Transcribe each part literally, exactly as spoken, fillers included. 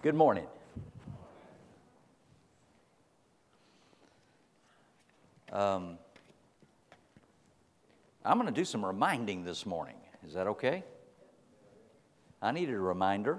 Good morning. Um, I'm going to do some reminding this morning. Is that okay? I needed a reminder.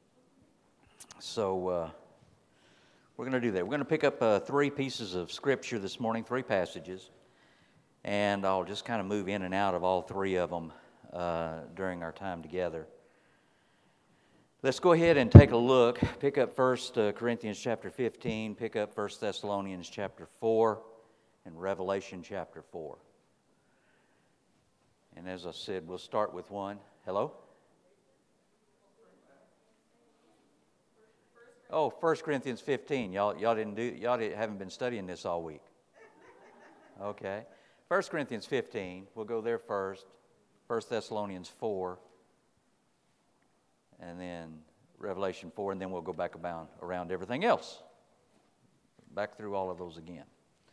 So uh, we're going to do that. We're going to pick up uh, three pieces of Scripture this morning, three passages. And I'll just kind of move in and out of all three of them uh, during our time together. Let's go ahead and take a look. Pick up First Corinthians chapter fifteen, pick up First Thessalonians chapter four, and Revelation chapter four. And as I said, we'll start with one. Hello? Oh, First Corinthians fifteen. Y'all, y'all didn't do. Y'all didn't, haven't been studying this all week. Okay. First Corinthians fifteen. We'll go there first. First Thessalonians four. And then Revelation four, and then we'll go back about, around everything else. Back through all of those again.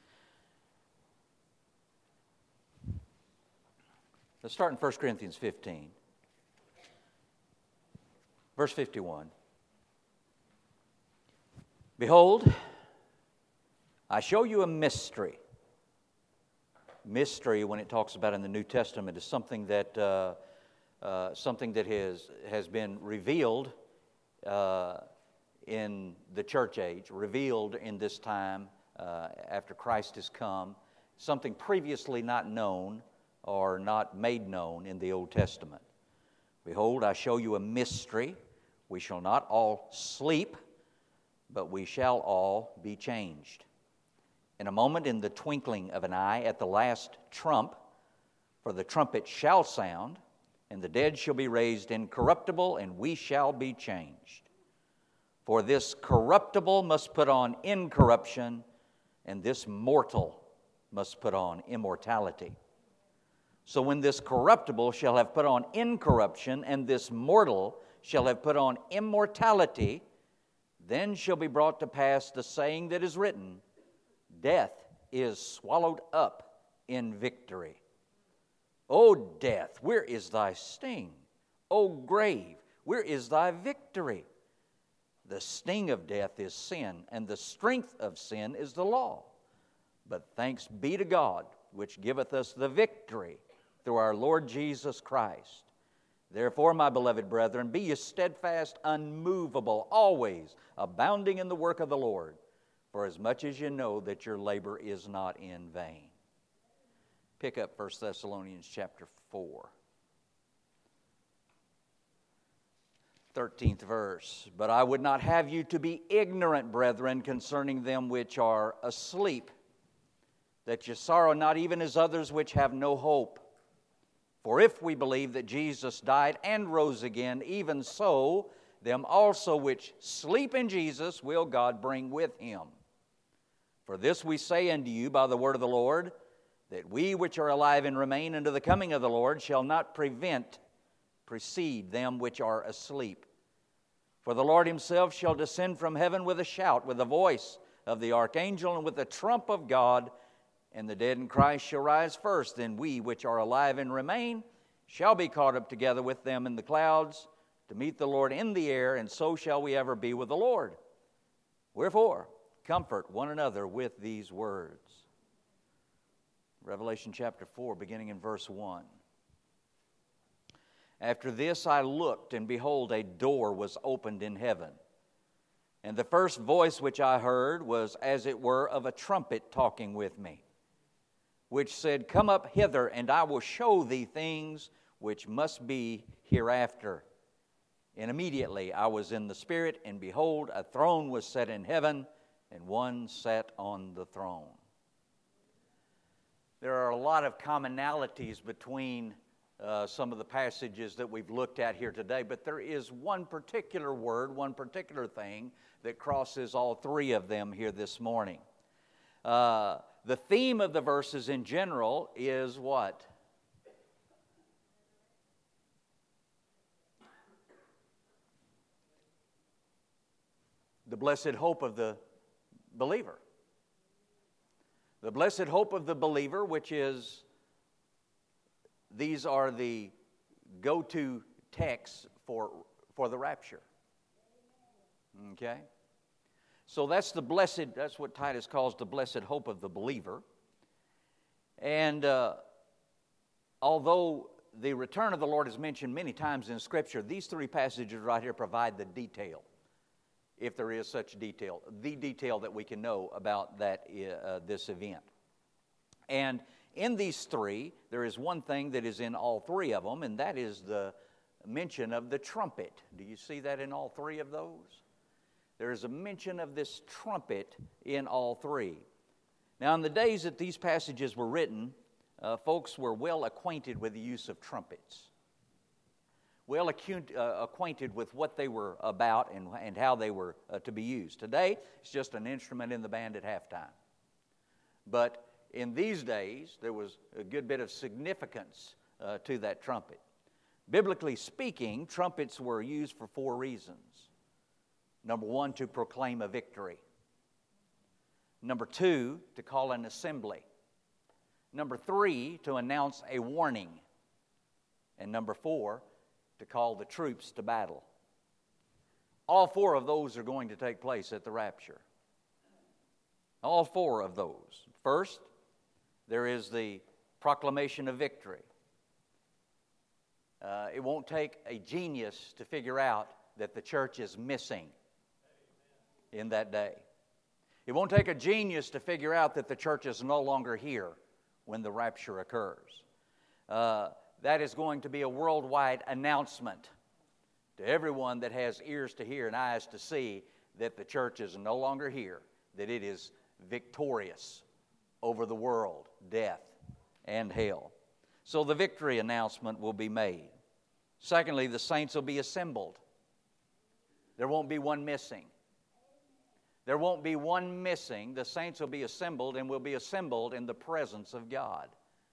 Let's start in First Corinthians fifteen. Verse fifty-one. Behold, I show you a mystery. Mystery, when it talks about in the New Testament, is something that uh, uh, something that has has been revealed uh, in the church age, revealed in this time uh, after Christ has come. Something previously not known or not made known in the Old Testament. Behold, I show you a mystery. We shall not all sleep, but we shall all be changed. In a moment, in the twinkling of an eye, at the last trump, for the trumpet shall sound, and the dead shall be raised incorruptible, and we shall be changed. For this corruptible must put on incorruption, and this mortal must put on immortality. So when this corruptible shall have put on incorruption, and this mortal shall have put on immortality, then shall be brought to pass the saying that is written, Death is swallowed up in victory. O death, where is thy sting? O grave, where is thy victory? The sting of death is sin, and the strength of sin is the law. But thanks be to God, which giveth us the victory through our Lord Jesus Christ. Therefore, my beloved brethren, be ye steadfast, unmovable, always abounding in the work of the Lord, for as much as you know that your labor is not in vain. Pick up First Thessalonians chapter four. thirteenth verse. But I would not have you to be ignorant, brethren, concerning them which are asleep, that ye sorrow not even as others which have no hope. For if we believe that Jesus died and rose again, even so, them also which sleep in Jesus will God bring with him. For this we say unto you by the word of the Lord, that we which are alive and remain unto the coming of the Lord shall not prevent, precede them which are asleep. For the Lord himself shall descend from heaven with a shout, with the voice of the archangel, and with the trump of God, and the dead in Christ shall rise first. Then we which are alive and remain shall be caught up together with them in the clouds to meet the Lord in the air, and so shall we ever be with the Lord. Wherefore, comfort one another with these words. Revelation chapter four, beginning in verse one. After this I looked, and behold, a door was opened in heaven. And the first voice which I heard was as it were of a trumpet talking with me, which said, Come up hither, and I will show thee things which must be hereafter. And immediately I was in the Spirit, and behold, a throne was set in heaven, and one sat on the throne. There are a lot of commonalities between uh, some of the passages that we've looked at here today, but there is one particular word, one particular thing that crosses all three of them here this morning. Uh, the theme of the verses in general is what? The blessed hope of the believer. The blessed hope of the believer, which is, these are the go-to texts for, for the rapture. Okay? So that's the blessed, that's what Titus calls the blessed hope of the believer. And uh, although the return of the Lord is mentioned many times in Scripture, these three passages right here provide the detail, if there is such detail, the detail that we can know about that uh, this event. And in these three, there is one thing that is in all three of them, and that is the mention of the trumpet. Do you see that in all three of those? There is a mention of this trumpet in all three. Now, in the days that these passages were written, uh, folks were well acquainted with the use of trumpets. Well acquainted, uh, acquainted with what they were about and, and how they were uh, to be used. Today, it's just an instrument in the band at halftime. But in these days, there was a good bit of significance uh, to that trumpet. Biblically speaking, trumpets were used for four reasons. Number one, to proclaim a victory. Number two, to call an assembly. Number three, to announce a warning. And number four, to call the troops to battle. All four of those are going to take place at the rapture. All four of those. First, there is the proclamation of victory. Uh, it won't take a genius to figure out that the church is missing in that day. It won't take a genius to figure out that the church is no longer here when the rapture occurs. Uh, that is going to be a worldwide announcement to everyone that has ears to hear and eyes to see that the church is no longer here, that it is victorious over the world, death, and hell. So the victory announcement will be made. Secondly, the saints will be assembled. There won't be one missing. There won't be one missing. The saints will be assembled and will be assembled in the presence of God.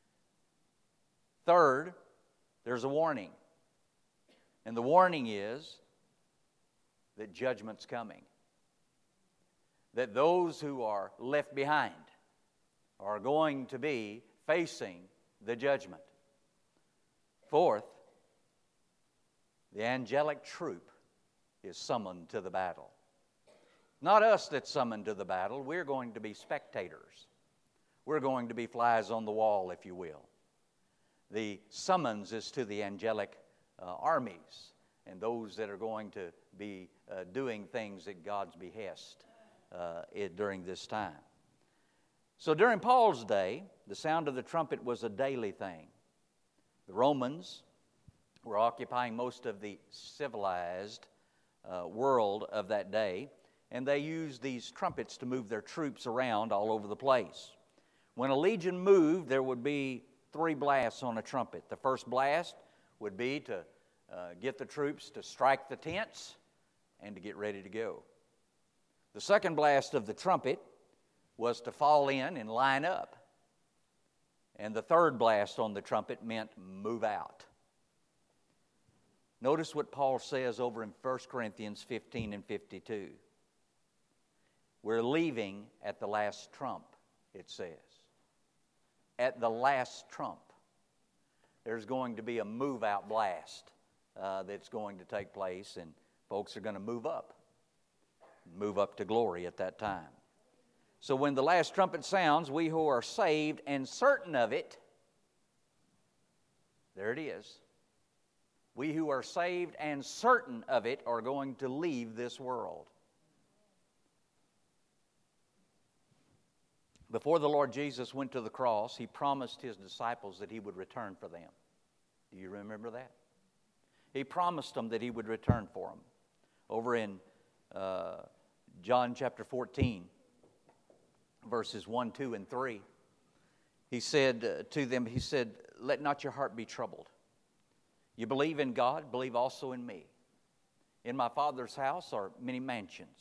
Third, there's a warning. And the warning is that judgment's coming. That those who are left behind are going to be facing the judgment. Fourth, the angelic troop is summoned to the battle. Not us that's summoned to the battle. We're going to be spectators. We're going to be flies on the wall, if you will. The summons is to the angelic uh, armies and those that are going to be uh, doing things at God's behest uh, it, during this time. So during Paul's day, the sound of the trumpet was a daily thing. The Romans were occupying most of the civilized uh, world of that day, and they used these trumpets to move their troops around all over the place. When a legion moved, there would be three blasts on a trumpet. The first blast would be to uh, get the troops to strike the tents and to get ready to go. The second blast of the trumpet was to fall in and line up. And the third blast on the trumpet meant move out. Notice what Paul says over in First Corinthians fifteen and fifty-two. We're leaving at the last trump, it says. At the last trump. There's going to be a move-out blast uh, that's going to take place, and folks are going to move up. Move up to glory at that time. So when the last trumpet sounds, we who are saved and certain of it, there it is. We who are saved and certain of it are going to leave this world. Before the Lord Jesus went to the cross, He promised His disciples that He would return for them. Do you remember that? He promised them that He would return for them. Over in uh, John chapter fourteen, verses one, two, and three, He said uh, to them, He said, "Let not your heart be troubled. You believe in God, believe also in me. In my Father's house are many mansions.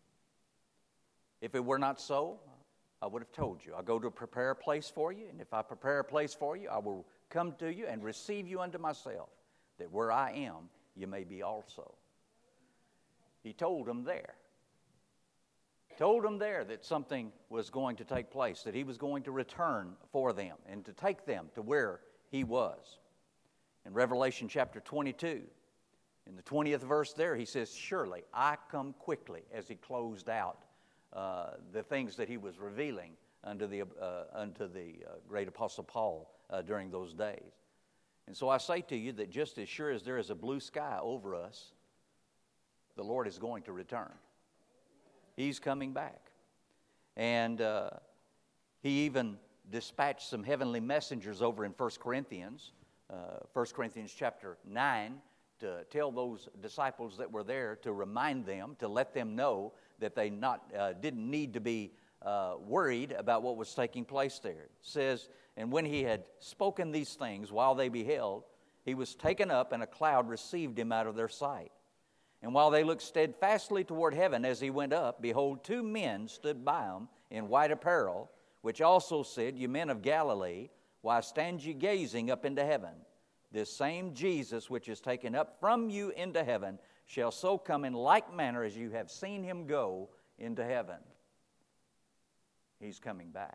If it were not so, I would have told you. I go to prepare a place for you, and if I prepare a place for you, I will come to you and receive you unto myself, that where I am, you may be also." He told them there. Told them there that something was going to take place, that He was going to return for them and to take them to where He was. In Revelation chapter twenty-two, In the twentieth verse there, he says, surely I come quickly, as he closed out uh, the things that he was revealing unto the, uh, unto the uh, great Apostle Paul uh, during those days. And so I say to you that just as sure as there is a blue sky over us, the Lord is going to return. He's coming back. And uh, he even dispatched some heavenly messengers over in First Corinthians, uh, First Corinthians chapter nine, to tell those disciples that were there, to remind them, to let them know that they not uh, didn't need to be uh, worried about what was taking place there. It says, and when he had spoken these things while they beheld, he was taken up, and a cloud received him out of their sight. And while they looked steadfastly toward heaven as he went up, behold, two men stood by him in white apparel, which also said, ye men of Galilee, why stand ye gazing up into heaven? This same Jesus which is taken up from you into heaven shall so come in like manner as you have seen him go into heaven. He's coming back.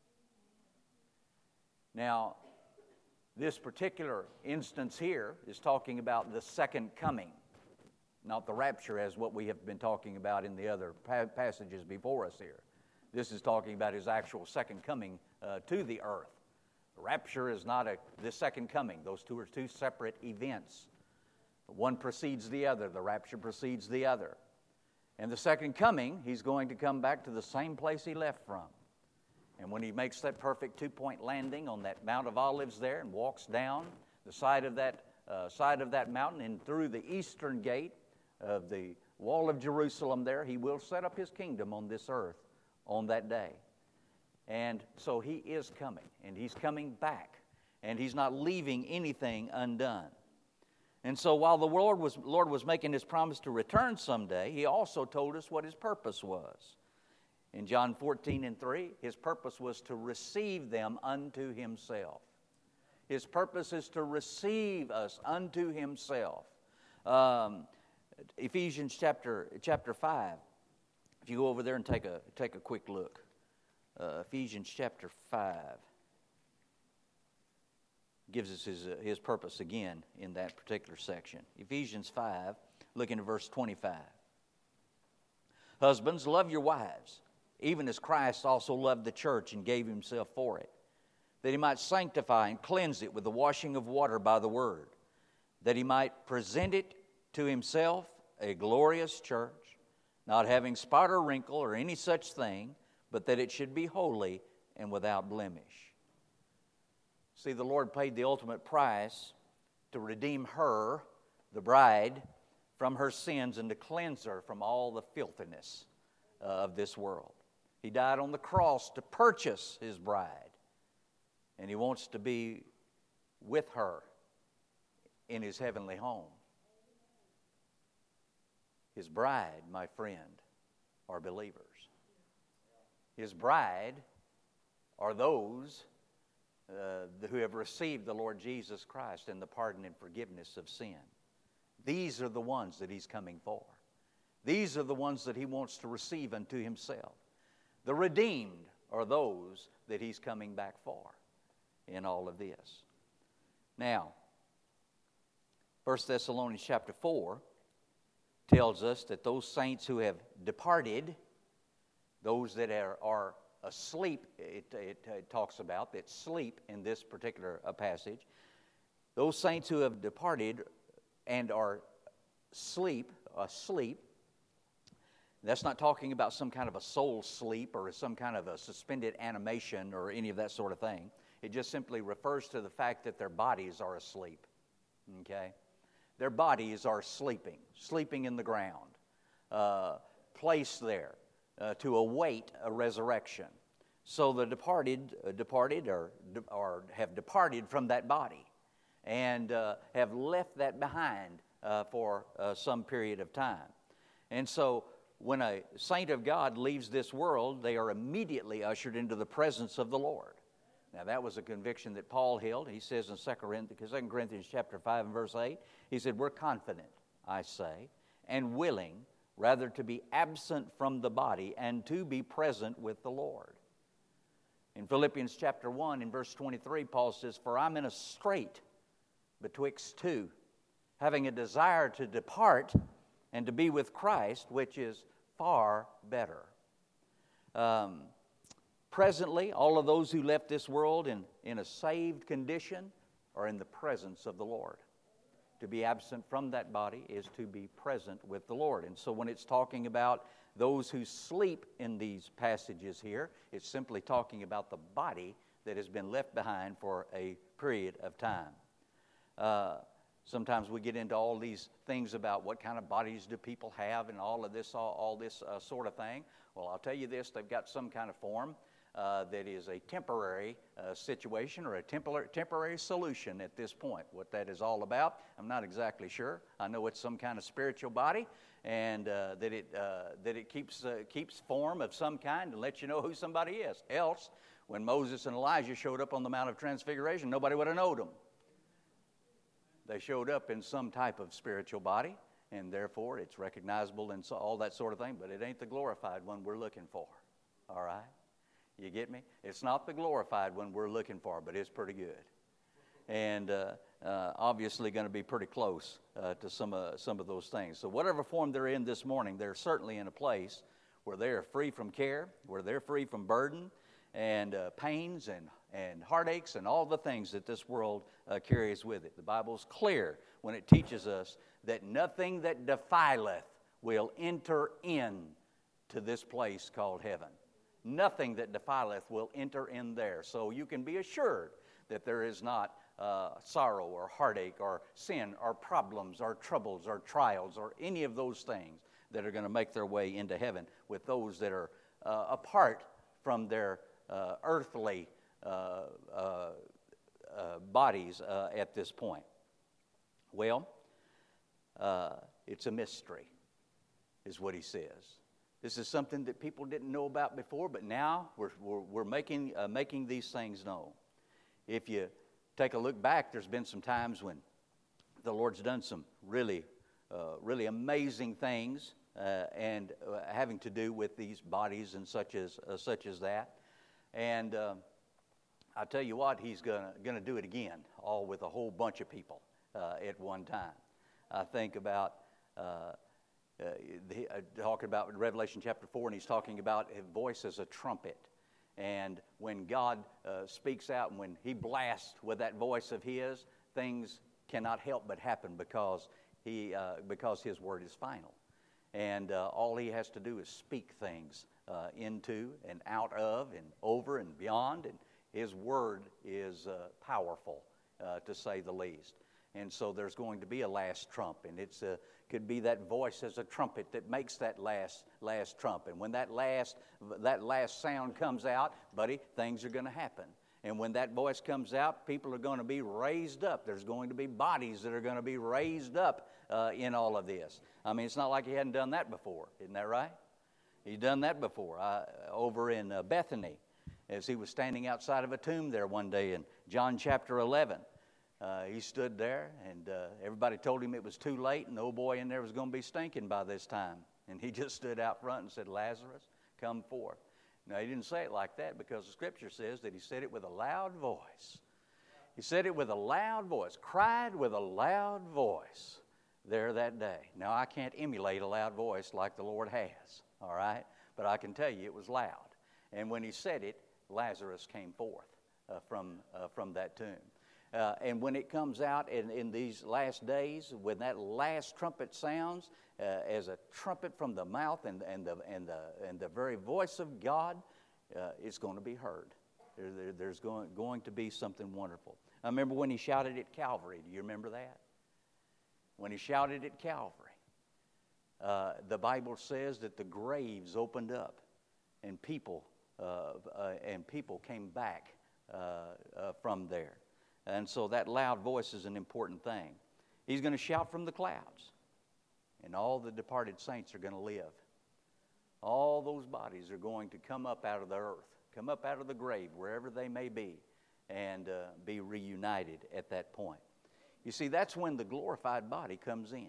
Now, this particular instance here is talking about the second coming, not the rapture as what we have been talking about in the other pa- passages before us here. This is talking about his actual second coming uh, to the earth. The rapture is not a, the second coming. Those two are two separate events. One precedes the other. The rapture precedes the other. And the second coming, he's going to come back to the same place he left from. And when he makes that perfect two-point landing on that Mount of Olives there and walks down the side of that, uh, side of that mountain and through the eastern gate of the wall of Jerusalem there, he will set up his kingdom on this earth on that day. And so he is coming, and he's coming back, and he's not leaving anything undone. And so while the Lord was, Lord was making his promise to return someday, he also told us what his purpose was. In John fourteen and three, his purpose was to receive them unto himself. His purpose is to receive us unto himself. Um, Ephesians chapter, chapter five, if you go over there and take a, take a quick look. Uh, Ephesians chapter five gives us his, uh, his purpose again in that particular section. Ephesians five, looking at verse twenty-five. Husbands, love your wives, even as Christ also loved the church and gave himself for it, that he might sanctify and cleanse it with the washing of water by the word, that he might present it to himself a glorious church, not having spot or wrinkle or any such thing, but that it should be holy and without blemish. See, the Lord paid the ultimate price to redeem her, the bride, from her sins and to cleanse her from all the filthiness uh, of this world. He died on the cross to purchase his bride, and he wants to be with her in his heavenly home. His bride, my friend, are believers. His bride are those uh, who have received the Lord Jesus Christ and the pardon and forgiveness of sin. These are the ones that he's coming for. These are the ones that he wants to receive unto himself. The redeemed are those that he's coming back for in all of this. Now, First Thessalonians chapter four tells us that those saints who have departed, those that are, are asleep, it, it, it talks about, that sleep in this particular uh, passage. Those saints who have departed and are sleep, asleep, that's not talking about some kind of a soul sleep or some kind of a suspended animation or any of that sort of thing. It just simply refers to the fact that their bodies are asleep, okay? Their bodies are sleeping, sleeping in the ground, uh, placed there. Uh, to await a resurrection. So the departed, uh, departed or, or have departed from that body and uh, have left that behind uh, for uh, some period of time. And so when a saint of God leaves this world, they are immediately ushered into the presence of the Lord. Now that was a conviction that Paul held. He says in Second Corinthians chapter five and verse eight, he said, we're confident, I say, and willing rather to be absent from the body and to be present with the Lord. In Philippians chapter one, in verse twenty-three, Paul says, for I'm in a strait betwixt two, having a desire to depart and to be with Christ, which is far better. Um, presently, all of those who left this world in, in a saved condition are in the presence of the Lord. To be absent from that body is to be present with the Lord. And so when it's talking about those who sleep in these passages here, it's simply talking about the body that has been left behind for a period of time. Uh, sometimes we get into all these things about what kind of bodies do people have and all of this, all, all this uh, sort of thing. Well, I'll tell you this, they've got some kind of form uh, that is a temporary uh, situation or a tempor- temporary solution at this point. What that is all about, I'm not exactly sure. I know it's some kind of spiritual body, and uh, that it uh, that it keeps uh, keeps form of some kind and lets you know who somebody is. Else, when Moses and Elijah showed up on the Mount of Transfiguration, nobody would have known them. They showed up in some type of spiritual body, and therefore it's recognizable and so, all that sort of thing, but it ain't the glorified one we're looking for. All right? You get me? It's not the glorified one we're looking for, but it's pretty good. And uh, uh, obviously going to be pretty close uh, to some, uh, some of those things. So whatever form they're in this morning, they're certainly in a place where they're free from care, where they're free from burden and uh, pains and, and heartaches and all the things that this world uh, carries with it. The Bible's clear when it teaches us that nothing that defileth will enter in to this place called heaven. Nothing that defileth will enter in there. So you can be assured that there is not uh, sorrow or heartache or sin or problems or troubles or trials or any of those things that are going to make their way into heaven with those that are uh, apart from their uh, earthly uh, uh, uh, bodies uh, at this point. Well, uh, it's a mystery, is what he says. This is something that people didn't know about before, but now we're, we're, we're making, uh, making these things known. If you take a look back, there's been some times when the Lord's done some really, uh, really amazing things uh, and uh, having to do with these bodies and such as uh, such as that. And uh, I'll tell you what, he's gonna gonna do it again, all with a whole bunch of people uh, at one time. I think about. Uh, Uh, the, uh, talking about Revelation chapter four, and he's talking about a voice as a trumpet. And when God uh, speaks out, and when he blasts with that voice of his, things cannot help but happen because he uh, because his word is final. And uh, all he has to do is speak things uh, into and out of and over and beyond, and his word is uh, powerful, uh, to say the least. And so there's going to be a last trump, and it's a could be that voice as a trumpet that makes that last last trump. And when that last that last sound comes out, buddy, things are going to happen. And when that voice comes out, people are going to be raised up. There's going to be bodies that are going to be raised up uh, in all of this. I mean, it's not like he hadn't done that before. Isn't that right? He's done that before. Uh, over in uh, Bethany, as he was standing outside of a tomb there one day in John chapter eleven. Uh, he stood there, and uh, everybody told him it was too late, and the old boy in there was going to be stinking by this time. And he just stood out front and said, "Lazarus, come forth." Now, he didn't say it like that because the Scripture says that he said it with a loud voice. He said it with a loud voice, cried with a loud voice there that day. Now, I can't emulate a loud voice like the Lord has, all right? But I can tell you it was loud. And when he said it, Lazarus came forth uh, from, uh, from that tomb. Uh, and when it comes out in, in these last days, when that last trumpet sounds, uh, as a trumpet from the mouth and, and, the, and, the, and the very voice of God, uh, it's going to be heard. There, there, there's going, going to be something wonderful. I remember when he shouted at Calvary. Do you remember that? When he shouted at Calvary, uh, the Bible says that the graves opened up, and people uh, uh, and people came back uh, uh, from there. And so that loud voice is an important thing. He's going to shout from the clouds, and all the departed saints are going to live. All those bodies are going to come up out of the earth, come up out of the grave, wherever they may be, and uh, be reunited at that point. You see, that's when the glorified body comes in.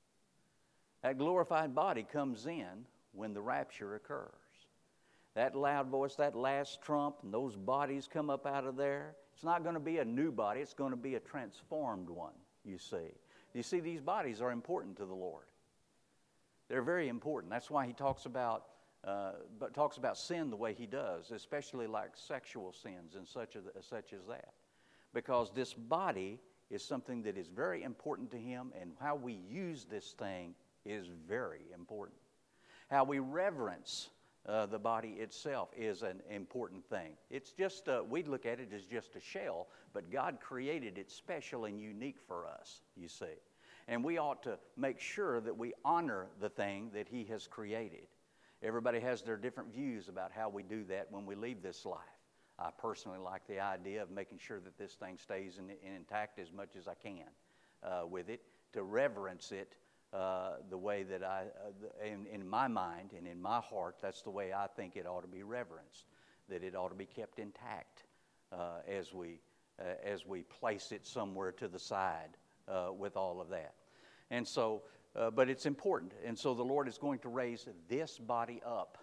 That glorified body comes in when the rapture occurs. That loud voice, that last trump, and those bodies come up out of there. It's not going to be a new body. It's going to be a transformed one, you see. You see, these bodies are important to the Lord. They're very important. That's why he talks about uh, but talks about sin the way he does, especially like sexual sins and such as, such as that. Because this body is something that is very important to him, and how we use this thing is very important. How we reverence uh, the body itself is an important thing. It's just, uh, we look at it as just a shell, but God created it special and unique for us, you see. And we ought to make sure that we honor the thing that he has created. Everybody has their different views about how we do that when we leave this life. I personally like the idea of making sure that this thing stays in, in intact as much as I can uh, with it, to reverence it uh, the way that I, uh, in, in my mind and in my heart, that's the way I think it ought to be reverenced, that it ought to be kept intact uh, as we uh, as we place it somewhere to the side uh, with all of that. And so, uh, but it's important. And so the Lord is going to raise this body up.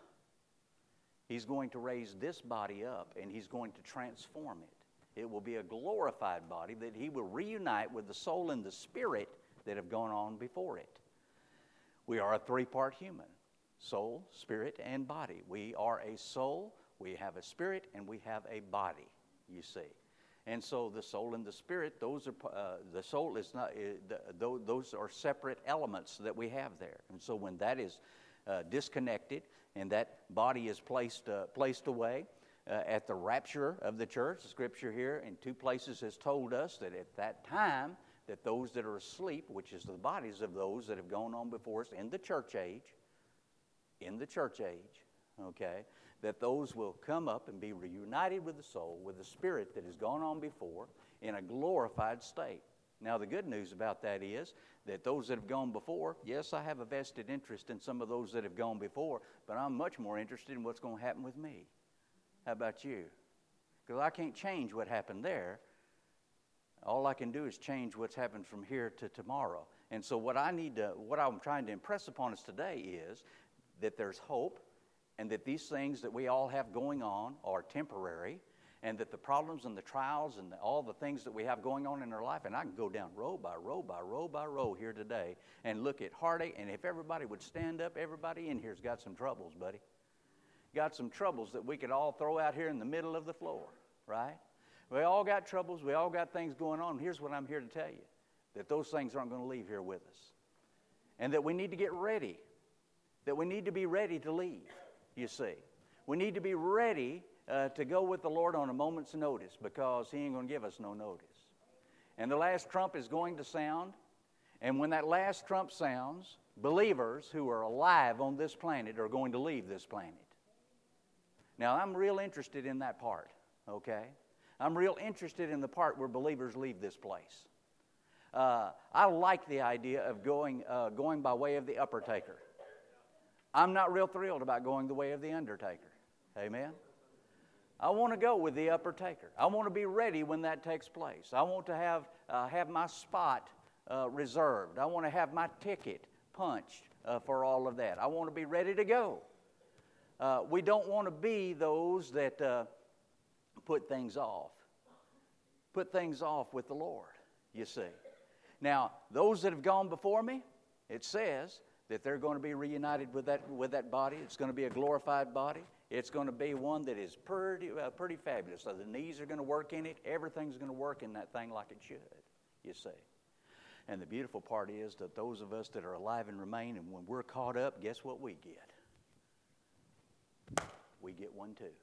He's going to raise this body up, and he's going to transform it. It will be a glorified body that he will reunite with the soul and the spirit that have gone on before it. We are a three-part human: soul, spirit, and body. We are a soul, we have a spirit, and we have a body, you see. And so the soul and the spirit, those are uh, the soul is not uh, the, those are separate elements that we have there. And so when that is uh, disconnected and that body is placed uh, placed away uh, at the rapture of the church, the Scripture here in two places has told us that at that time that those that are asleep, which is the bodies of those that have gone on before us in the church age, in the church age, okay, that those will come up and be reunited with the soul, with the spirit that has gone on before, in a glorified state. Now, the good news about that is that those that have gone before, yes, I have a vested interest in some of those that have gone before, but I'm much more interested in what's going to happen with me. How about you? Because I can't change what happened there. All I can do is change what's happened from here to tomorrow. And so what I need to, what I'm trying to impress upon us today is that there's hope, and that these things that we all have going on are temporary, and that the problems and the trials and the, all the things that we have going on in our life, and I can go down row by row by row by row here today and look at heartache, and if everybody would stand up, everybody in here's got some troubles, buddy. Got some troubles that we could all throw out here in the middle of the floor, right? We all got troubles, we all got things going on. Here's what I'm here to tell you, that those things aren't going to leave here with us, and that we need to get ready, that we need to be ready to leave. You see, we need to be ready uh, to go with the Lord on a moment's notice, because he ain't going to give us no notice. And the last trump is going to sound, and when that last trump sounds, believers who are alive on this planet are going to leave this planet. Now, I'm real interested in that part, okay? I'm real interested in the part where believers leave this place. Uh, I like the idea of going uh, going by way of the upper taker. I'm not real thrilled about going the way of the undertaker. Amen? I want to go with the upper taker. I want to be ready when that takes place. I want to have uh, have my spot uh, reserved. I want to have my ticket punched uh, for all of that. I want to be ready to go. Uh, we don't want to be those that uh, put things off. Put things off with the Lord, you see. Now, those that have gone before me, it says that they're going to be reunited with that with that body. It's going to be a glorified body. It's going to be one that is pretty uh, pretty fabulous. So the knees are going to work in it. Everything's going to work in that thing like it should, you see. And the beautiful part is that those of us that are alive and remain, and when we're caught up, guess what we get? We get one too.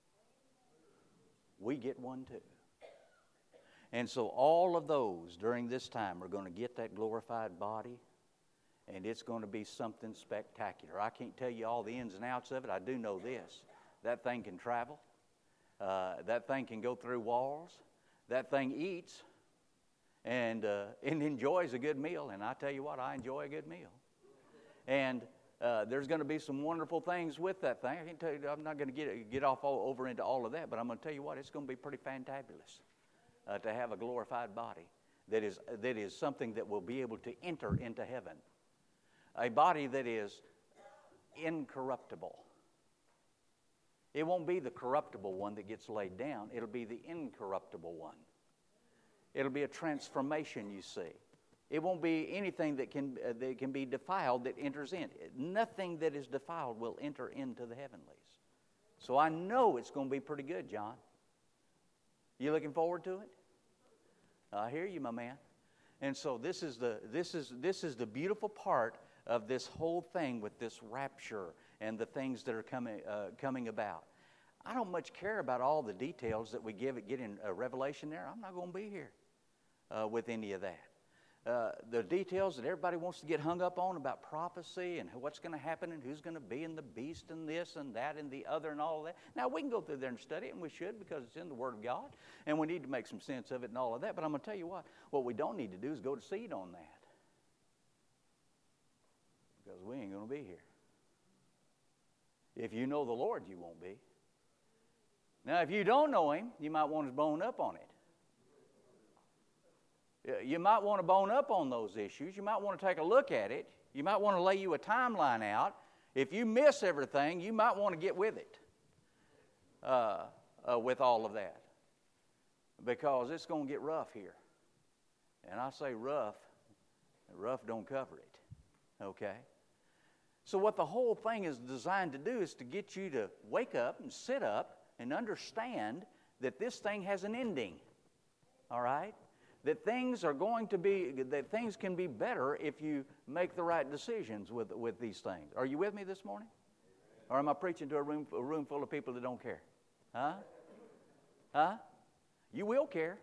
We get one too. And so all of those during this time are going to get that glorified body. And it's going to be something spectacular. I can't tell you all the ins and outs of it. I do know this. That thing can travel. Uh, that thing can go through walls. That thing eats and, uh, and enjoys a good meal. And I tell you what, I enjoy a good meal. And uh, there's going to be some wonderful things with that thing. I can't tell you, I'm not going to get, get off all, over into all of that, but I'm going to tell you what, it's going to be pretty fantabulous uh, to have a glorified body that is, that is something that will be able to enter into heaven. A body that is incorruptible. It won't be the corruptible one that gets laid down. It'll be the incorruptible one. It'll be a transformation, you see. It won't be anything that can, uh, that can be defiled that enters in. Nothing that is defiled will enter into the heavenlies. So I know it's going to be pretty good, John. You looking forward to it? I hear you, my man. And so this is the this is this is the beautiful part of this whole thing with this rapture and the things that are coming uh, coming about. I don't much care about all the details that we give it get in uh, Revelation there. I'm not going to be here uh, with any of that. Uh, the details that everybody wants to get hung up on about prophecy and what's going to happen and who's going to be in the beast and this and that and the other and all of that. Now, we can go through there and study it, and we should, because it's in the Word of God, and we need to make some sense of it and all of that. But I'm going to tell you what, what we don't need to do is go to seed on that, because we ain't going to be here. If you know the Lord, you won't be. Now, if you don't know Him, you might want to bone up on it. You might want to bone up on those issues. You might want to take a look at it. You might want to lay you a timeline out. If you miss everything, you might want to get with it, uh, uh, with all of that, because it's going to get rough here. And I say rough, rough don't cover it, okay? So what the whole thing is designed to do is to get you to wake up and sit up and understand that this thing has an ending, all right? That things are going to be, that things can be better if you make the right decisions with, with these things. Are you with me this morning? Or am I preaching to a room, a room full of people that don't care? Huh? Huh? You will care.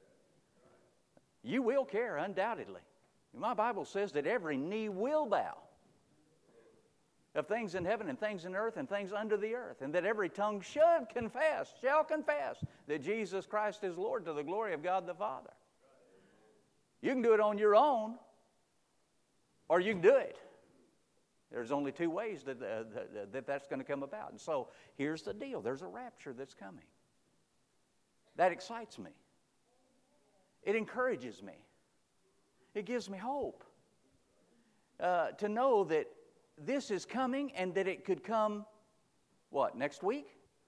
You will care, undoubtedly. My Bible says that every knee will bow of things in heaven and things in earth and things under the earth, and that every tongue should confess, shall confess, that Jesus Christ is Lord, to the glory of God the Father. You can do it on your own, or you can do it. There's only two ways that, uh, that, that that's going to come about. And so here's the deal. There's a rapture that's coming. That excites me. It encourages me. It gives me hope uh, to know that this is coming, and that it could come, what, next week?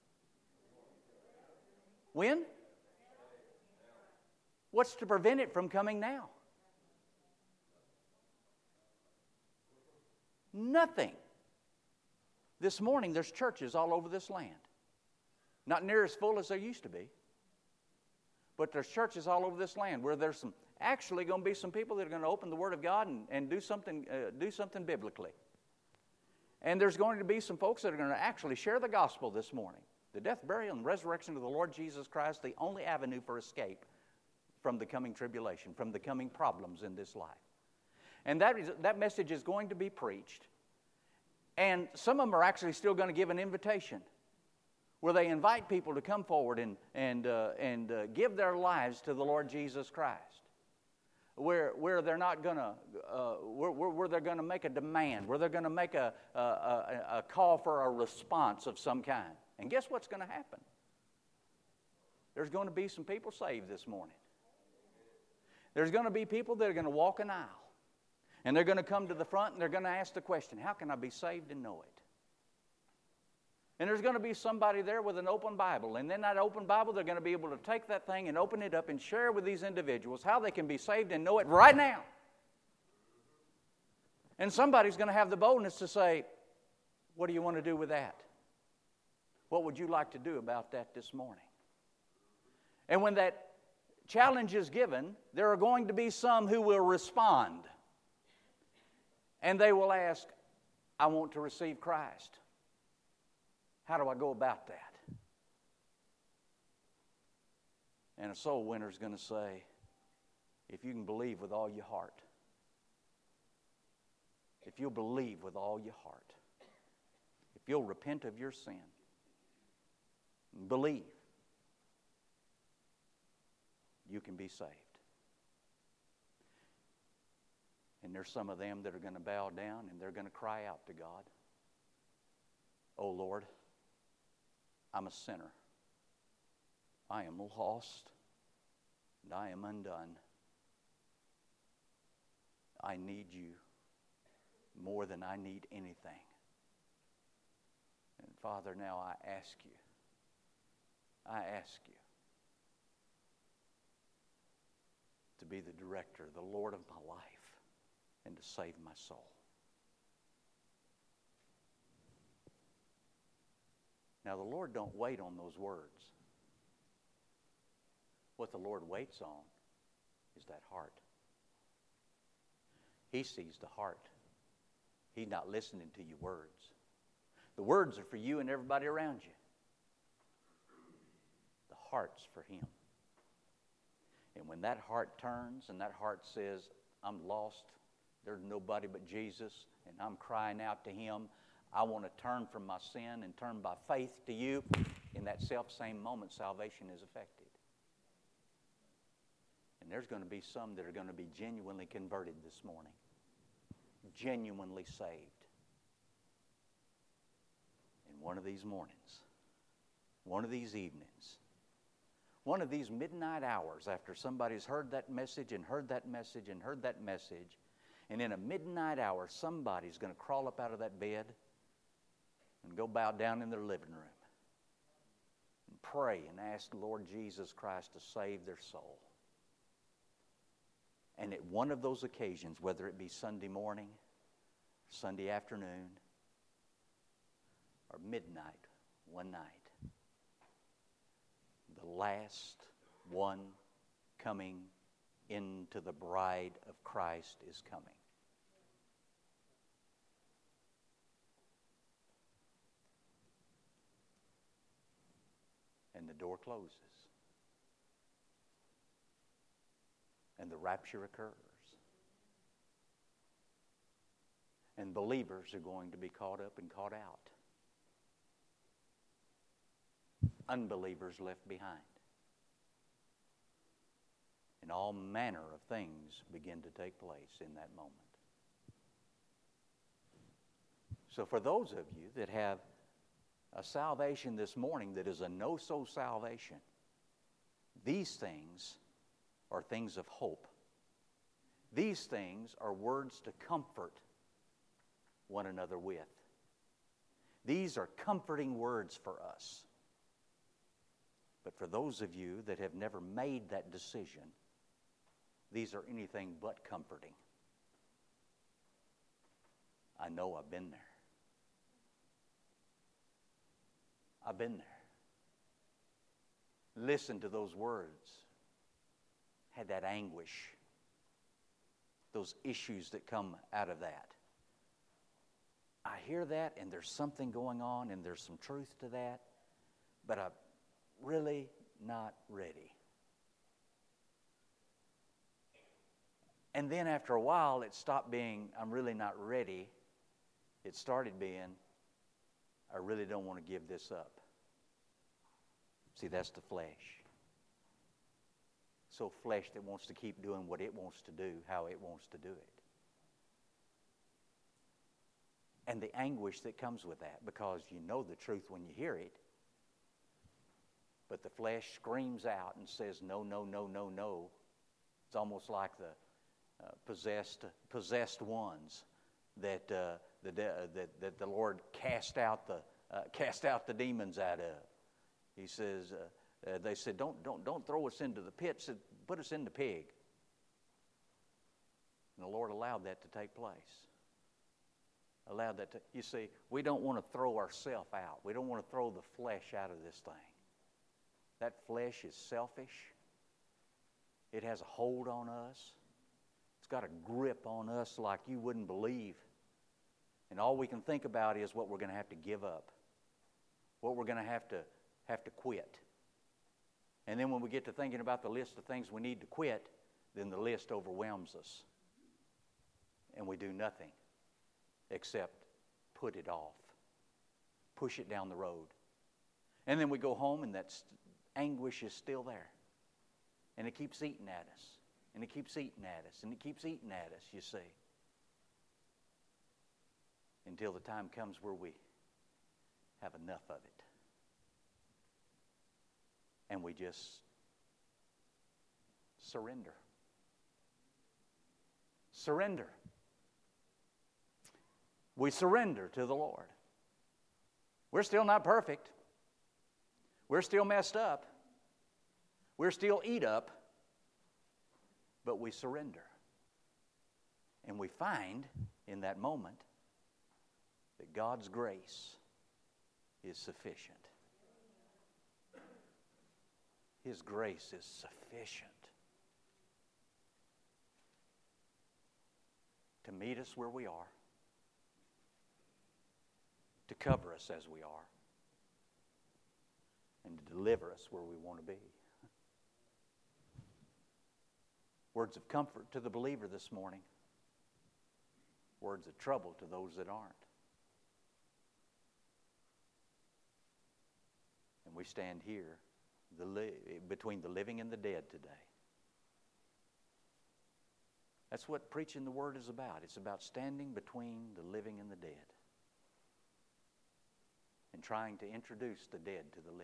When? What's to prevent it from coming now? Nothing. This morning, there's churches all over this land. Not near as full as there used to be. But there's churches all over this land where there's some actually going to be some people that are going to open the Word of God and, and do something uh, do something biblically. And there's going to be some folks that are going to actually share the gospel this morning. The death, burial, and resurrection of the Lord Jesus Christ, the only avenue for escape from the coming tribulation, from the coming problems in this life. And that is, that message is going to be preached. And some of them are actually still going to give an invitation where they invite people to come forward and, and, uh, and uh, give their lives to the Lord Jesus Christ. Where, where they're not going to, uh, where, where they're going to make a demand, where they're going to make a, a, a, a call for a response of some kind. And guess what's going to happen? There's going to be some people saved this morning. There's going to be people that are going to walk an aisle. And they're going to come to the front and they're going to ask the question, how can I be saved and know it? And there's going to be somebody there with an open Bible. And in that open Bible, they're going to be able to take that thing and open it up and share with these individuals how they can be saved and know it right now. And somebody's going to have the boldness to say, what do you want to do with that? What would you like to do about that this morning? And when that challenge is given, there are going to be some who will respond. And they will ask, I want to receive Christ. How do I go about that? And a soul winner is going to say, if you can believe with all your heart, if you'll believe with all your heart, if you'll repent of your sin, and believe, you can be saved. And there's some of them that are going to bow down and they're going to cry out to God, oh Lord, I'm a sinner. I am lost and I am undone. I need you more than I need anything. And Father, now I ask you, I ask you to be the director, the Lord of my life, and to save my soul. Now, the Lord don't wait on those words. What the Lord waits on is that heart. He sees the heart. He's not listening to your words. The words are for you and everybody around you. The heart's for Him. And when that heart turns and that heart says, I'm lost, there's nobody but Jesus, and I'm crying out to Him, I want to turn from my sin and turn by faith to you, in that self-same moment, salvation is effected. And there's going to be some that are going to be genuinely converted this morning, genuinely saved. In one of these mornings, one of these evenings, one of these midnight hours after somebody's heard that message and heard that message and heard that message, and in a midnight hour, somebody's going to crawl up out of that bed and go bow down in their living room and pray and ask the Lord Jesus Christ to save their soul. And at one of those occasions, whether it be Sunday morning, Sunday afternoon, or midnight, one night, the last one coming into the bride of Christ is coming. And the door closes. And the rapture occurs. And believers are going to be caught up and caught out. Unbelievers left behind. And all manner of things begin to take place in that moment. So for those of you that have a salvation this morning that is a no-so salvation, these things are things of hope. These things are words to comfort one another with. These are comforting words for us. But for those of you that have never made that decision, these are anything but comforting. I know I've been there. I've been there. Listen to those words. Had that anguish. Those issues that come out of that. I hear that, and there's something going on, and there's some truth to that, but I'm really not ready. And then after a while, it stopped being, I'm really not ready. It started being, I really don't want to give this up. See, that's the flesh. So flesh that wants to keep doing what it wants to do, how it wants to do it. And the anguish that comes with that, because you know the truth when you hear it, but the flesh screams out and says, no, no, no, no, no. It's almost like the uh, possessed possessed ones that, uh, the, uh, that, that the Lord cast out the, uh, cast out the demons out of. He says, uh, uh, they said, don't, don't, don't throw us into the pit, said, put us in the pig. And the Lord allowed that to take place. Allowed that to, you see, we don't want to throw ourselves out. We don't want to throw the flesh out of this thing. That flesh is selfish. It has a hold on us. It's got a grip on us like you wouldn't believe. And all we can think about is what we're going to have to give up. What we're going to have to have to quit. And then when we get to thinking about the list of things we need to quit, then the list overwhelms us. And we do nothing except put it off. Push it down the road. And then we go home and that st- anguish is still there. And it keeps eating at us. And it keeps eating at us. And it keeps eating at us, you see. Until the time comes where we have enough of it. And we just surrender. Surrender. We surrender to the Lord. We're still not perfect. We're still messed up. We're still eat up. but we surrender. And we find in that moment that God's grace is sufficient. His grace is sufficient to meet us where we are, to cover us as we are, and to deliver us where we want to be. Words of comfort to the believer this morning. Words of trouble to those that aren't. And we stand here the li- between the living and the dead today. That's what preaching the Word is about. It's about standing between the living and the dead and trying to introduce the dead to the living.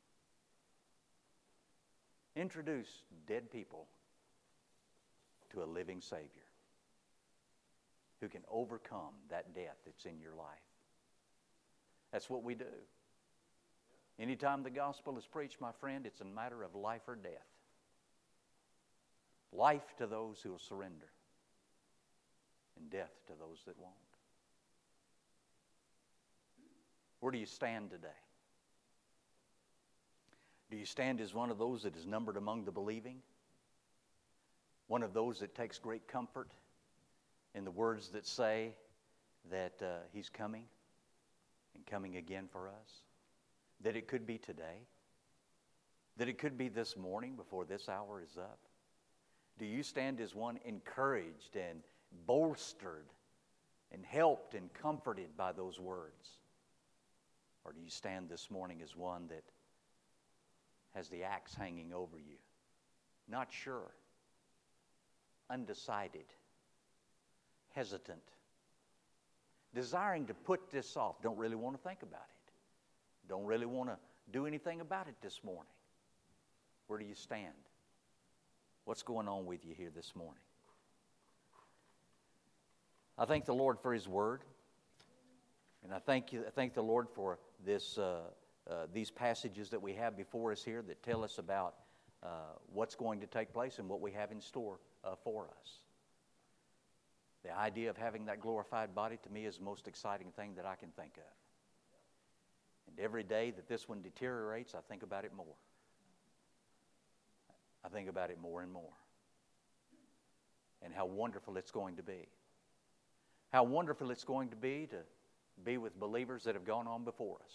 Introduce dead people to a living Savior who can overcome that death that's in your life. That's what we do. Anytime the gospel is preached, my friend, it's a matter of life or death. Life to those who will surrender, and death to those that won't. Where do you stand today? Do you stand as one of those that is numbered among the believing? One of those that takes great comfort in the words that say that uh, He's coming and coming again for us? That it could be today? That it could be this morning before this hour is up? Do you stand as one encouraged and bolstered and helped and comforted by those words? Or do you stand this morning as one that has the axe hanging over you? Not sure, undecided, hesitant, desiring to put this off, don't really want to think about it. Don't really want to do anything about it this morning. Where do you stand? What's going on with you here this morning? I thank the Lord for His Word. And I thank you. I thank the Lord for this, uh, uh, these passages that we have before us here that tell us about uh, what's going to take place and what we have in store uh, for us. The idea of having that glorified body to me is the most exciting thing that I can think of. And every day that this one deteriorates, I think about it more. I think about it more and more. And how wonderful it's going to be. How wonderful it's going to be to be with believers that have gone on before us.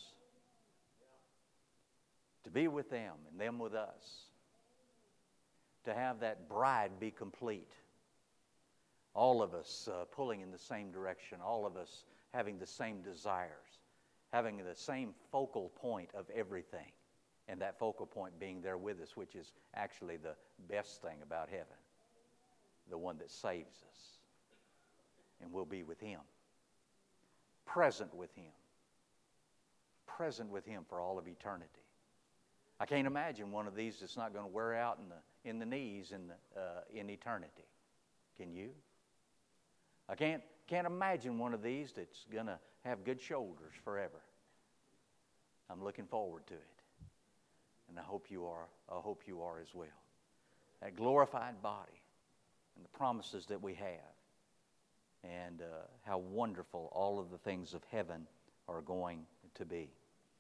To be with them and them with us. To have that bride be complete. All of us uh, pulling in the same direction. All of us having the same desires. Having the same focal point of everything. And that focal point being there with us, which is actually the best thing about heaven. The one that saves us. And we'll be with Him. Present with Him. Present with Him for all of eternity. I can't imagine one of these that's not going to wear out in the in the knees in the, uh, in eternity. Can you? I can't can't imagine one of these that's going to have good shoulders forever. I'm looking forward to it, and I hope you are. I hope you are as well. That glorified body and the promises that we have, and uh, how wonderful all of the things of heaven are going to be.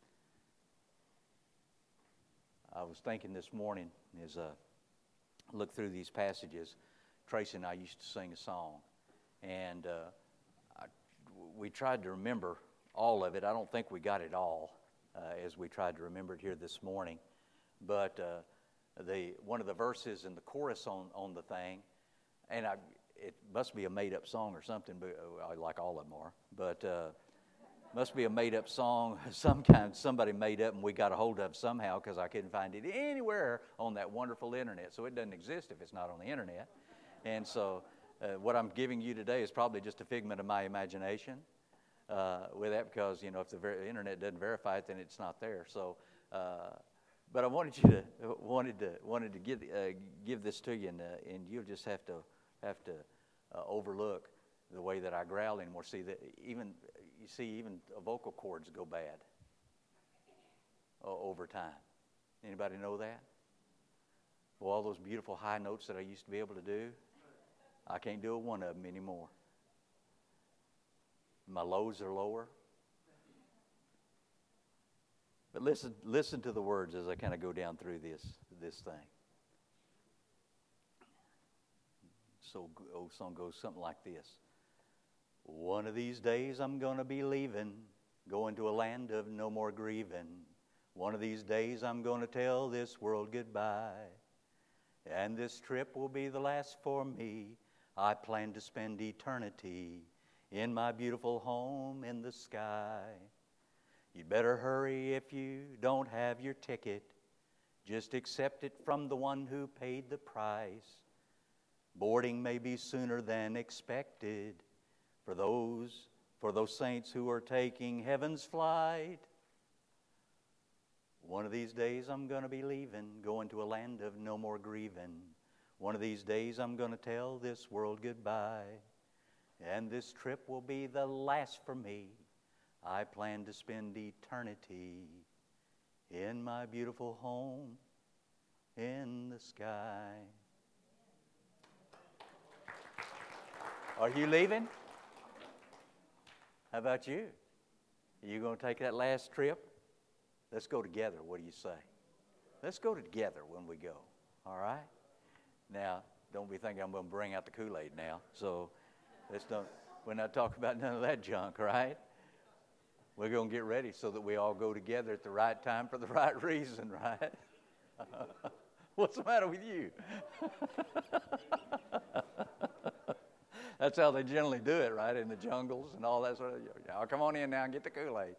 I was thinking this morning as I looked through these passages, Tracy and I used to sing a song, and uh, I, we tried to remember all of it. I don't think we got it all uh, as we tried to remember it here this morning, but uh, the one of the verses in the chorus on, on the thing, and I, it must be a made-up song or something, but, uh, like all of them are, but uh, must be a made-up song some kind somebody made up and we got a hold of somehow, because I couldn't find it anywhere on that wonderful internet. So it doesn't exist if it's not on the internet. And so uh, what I'm giving you today is probably just a figment of my imagination uh, with that, because, you know, if the ver- internet doesn't verify it, then it's not there. So, uh, but I wanted you to wanted to wanted to give uh, give this to you, and uh, and you'll just have to have to uh, overlook the way that I growl anymore. See that even. You see, even vocal cords go bad uh, over time. Anybody know that? Well, all those beautiful high notes that I used to be able to do, I can't do a one of them anymore. My lows are lower. But listen, listen to the words as I kind of go down through this, this thing. So old song goes something like this. One of these days I'm going to be leaving, going to a land of no more grieving. One of these days I'm going to tell this world goodbye. And this trip will be the last for me. I plan to spend eternity in my beautiful home in the sky. You'd better hurry if you don't have your ticket. Just accept it from the one who paid the price. Boarding may be sooner than expected for those for those saints who are taking heaven's flight. One of these days I'm going to be leaving, going to a land of no more grieving. One of these days I'm going to tell this world goodbye. And this trip will be the last for me. I plan to spend eternity in my beautiful home in the sky. Are you leaving? How about you? Are you going to take that last trip? Let's go together. What do you say? Let's go together when we go. All right? Now, don't be thinking I'm going to bring out the Kool-Aid now. So let's don't, we're not talking about none of that junk, right? We're going to get ready so that we all go together at the right time for the right reason, right? What's the matter with you? That's how they generally do it, right? In the jungles and all that sort of. Y'all come on in now and get the Kool-Aid.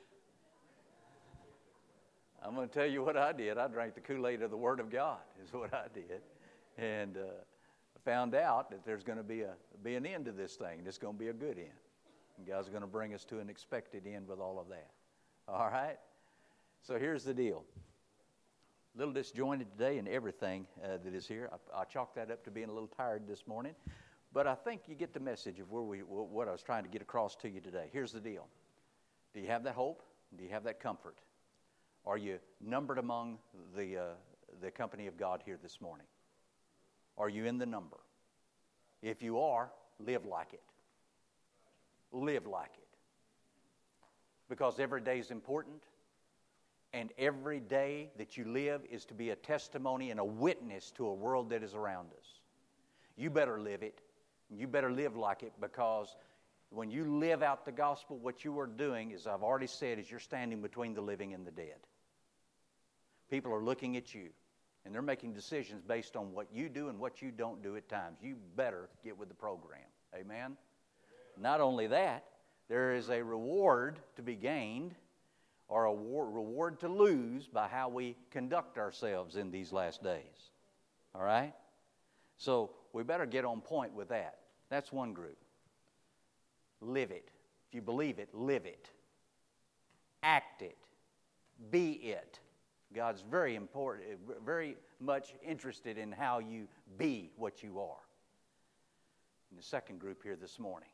I'm going to tell you what I did. I drank the Kool-Aid of the Word of God is what I did. And uh, found out that there's going to be a be an end to this thing. It's going to be a good end. And God's going to bring us to an expected end with all of that. All right? So here's the deal. A little disjointed today in everything uh, that is here. I, I chalk that up to being a little tired this morning. But I think you get the message of where we what I was trying to get across to you today. Here's the deal. Do you have that hope? Do you have that comfort? Are you numbered among the uh, the company of God here this morning? Are you in the number? If you are, live like it. Live like it. Because every day is important, and every day that you live is to be a testimony and a witness to a world that is around us. You better live it. You better live like it, because when you live out the gospel, what you are doing, as I've already said, is you're standing between the living and the dead. People are looking at you, and they're making decisions based on what you do and what you don't do at times. You better get with the program. Amen? Not only that, there is a reward to be gained or a war- reward to lose by how we conduct ourselves in these last days. All right? So we better get on point with that. That's one group. Live it. If you believe it, live it. Act it. Be it. God's very important, very much interested in how you be what you are. And the second group here this morning,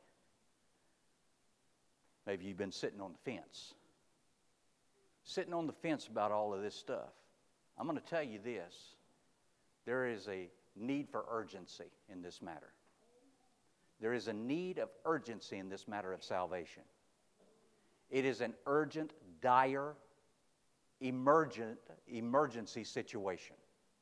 maybe you've been sitting on the fence. Sitting on the fence about all of this stuff. I'm going to tell you this. There is a need for urgency in this matter. There is a need of urgency in this matter of salvation. It is an urgent, dire, emergent, emergency situation.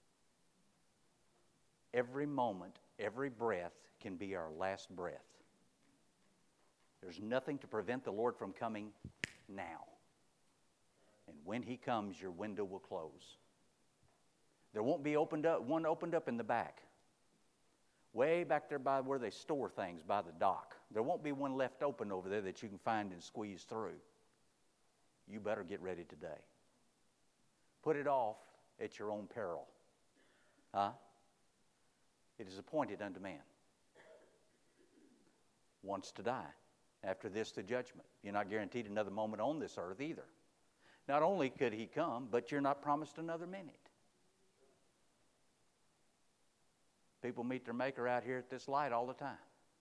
Every moment, every breath can be our last breath. There's nothing to prevent the Lord from coming now. And when He comes, your window will close. There won't be opened up one opened up in the back. Way back there by where they store things, by the dock. There won't be one left open over there that you can find and squeeze through. You better get ready today. Put it off at your own peril. Huh? It is appointed unto man once to die. After this, the judgment. You're not guaranteed another moment on this earth either. Not only could He come, but you're not promised another minute. People meet their Maker out here at this light all the time.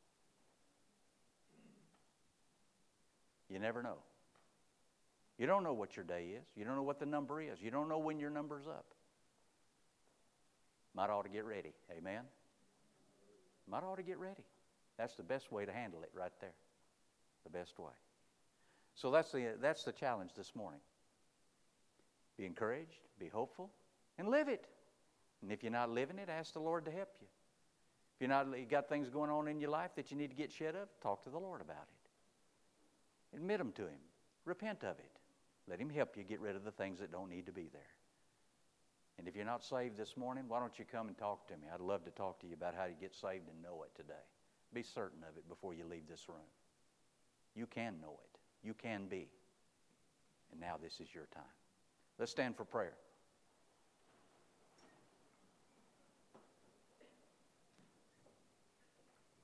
You never know. You don't know what your day is. You don't know what the number is. You don't know when your number's up. Might ought to get ready. Amen? Might ought to get ready. That's the best way to handle it right there. The best way. So that's the, that's the challenge this morning. Be encouraged, be hopeful, and live it. And if you're not living it, ask the Lord to help you. If you're not, you got things going on in your life that you need to get shed of, talk to the Lord about it. Admit them to Him. Repent of it. Let Him help you get rid of the things that don't need to be there. And if you're not saved this morning, why don't you come and talk to me? I'd love to talk to you about how to get saved and know it today. Be certain of it before you leave this room. You can know it. You can be. And now this is your time. Let's stand for prayer.